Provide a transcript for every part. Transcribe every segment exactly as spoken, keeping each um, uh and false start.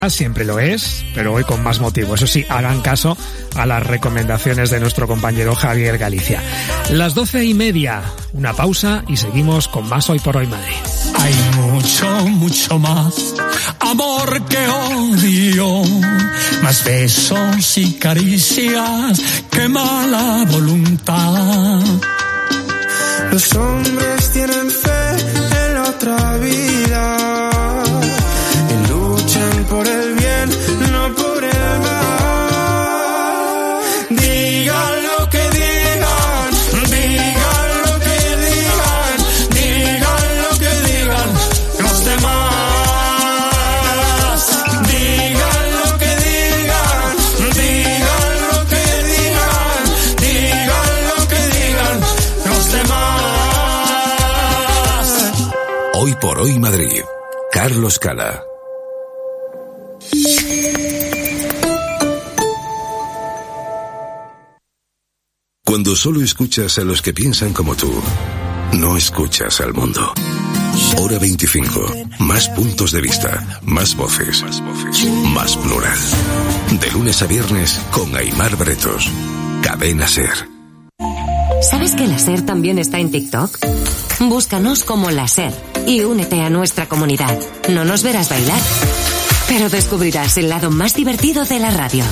Siempre lo es, pero hoy con más motivo. Eso sí, hagan caso a las recomendaciones de nuestro compañero Javier Galicia. Las doce y media, una pausa y seguimos con más Hoy por Hoy Madrid. Hay mucho, mucho más amor que odio, más besos y caricias que mala voluntad. Los hombres tienen fe en la otra vida. Por el bien, no por el mal. Digan lo que digan, digan lo que digan, digan lo que digan los demás. Digan lo que digan, digan lo que digan, digan lo que digan los demás. Hoy por Hoy Madrid, Carlos Cala. Cuando solo escuchas a los que piensan como tú, no escuchas al mundo. Hora veinticinco. Más puntos de vista, más voces, más plural. De lunes a viernes con Aimar Bretos. Cadena SER. ¿Sabes que la SER también está en TikTok? Búscanos como la SER y únete a nuestra comunidad. No nos verás bailar, pero descubrirás el lado más divertido de la radio.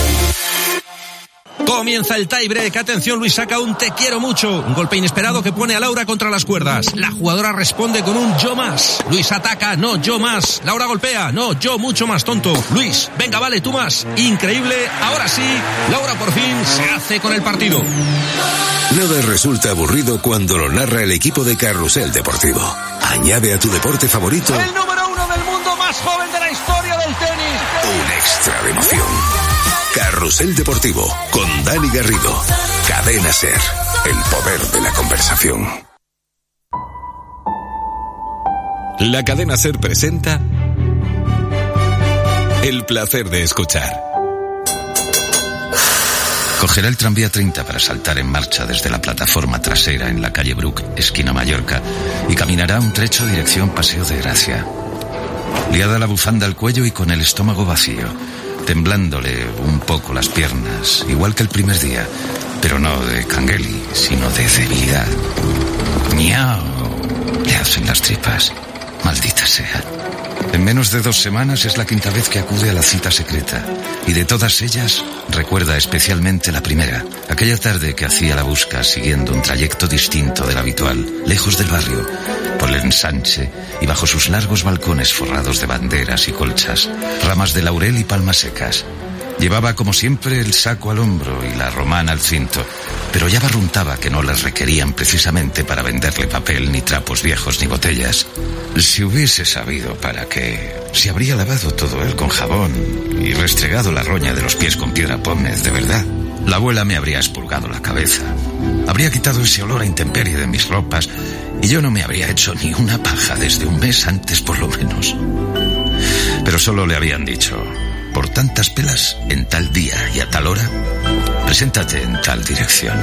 Comienza el tiebreak. Atención, Luis saca un te quiero mucho. Un golpe inesperado que pone a Laura contra las cuerdas. La jugadora responde con un yo más. Luis ataca, no, yo más. Laura golpea, no, yo mucho más tonto. Luis, venga, vale, tú más. Increíble, ahora sí, Laura por fin se hace con el partido. Nada resulta aburrido cuando lo narra el equipo de Carrusel Deportivo. Añade a tu deporte favorito el número uno del mundo más joven de la historia del tenis. Un extra de emoción. Carrusel Deportivo, con Dani Garrido. Cadena SER, el poder de la conversación. La Cadena SER presenta El placer de escuchar. Cogerá el tranvía treinta para saltar en marcha desde la plataforma trasera en la calle Bruc, esquina Mallorca, y caminará un trecho dirección Paseo de Gracia. Liada la bufanda al cuello y con el estómago vacío, temblándole un poco las piernas, igual que el primer día, pero no de cangueli, sino de debilidad. ¡Miau! Le hacen las tripas. Maldita sea. En menos de dos semanas es la quinta vez que acude a la cita secreta, y de todas ellas recuerda especialmente la primera, aquella tarde que hacía la busca siguiendo un trayecto distinto del habitual, lejos del barrio, por el ensanche y bajo sus largos balcones forrados de banderas y colchas, ramas de laurel y palmas secas. Llevaba como siempre el saco al hombro y la romana al cinto, pero ya barruntaba que no las requerían precisamente para venderle papel, ni trapos viejos, ni botellas. Si hubiese sabido para qué, se habría lavado todo él con jabón y restregado la roña de los pies con piedra pómez, de verdad. La abuela me habría expurgado la cabeza, habría quitado ese olor a intemperie de mis ropas, y yo no me habría hecho ni una paja desde un mes antes por lo menos. Pero solo le habían dicho: por tantas pelas, en tal día y a tal hora, preséntate en tal dirección.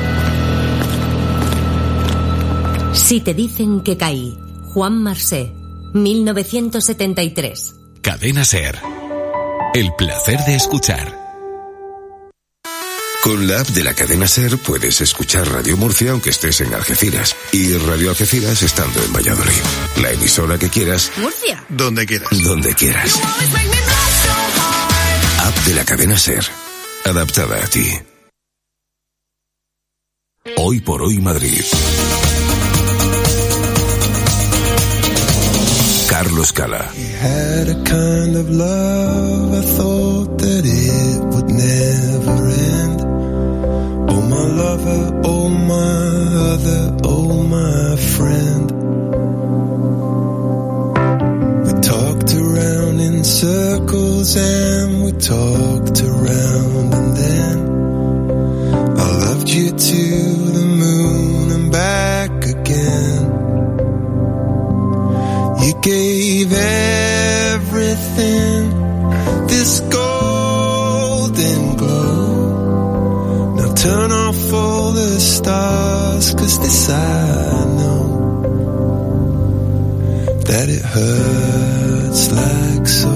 Si te dicen que caí, Juan Marsé, mil novecientos setenta y tres. Cadena SER. El placer de escuchar. Con la app de la Cadena SER puedes escuchar Radio Murcia aunque estés en Algeciras y Radio Algeciras estando en Valladolid. La emisora que quieras. Murcia. Donde quieras. Donde quieras. App de la Cadena SER, adaptada a ti. Hoy por Hoy Madrid. Carlos Cala. Had a kind of love, I thought that it would never end. Oh my lover, oh my other, oh my friend. We talked around in circles and we talked around and then I loved you to the moon and back again. You gave everything this golden glow. Now turn off all the stars, 'cause this I know, that it hurts like so.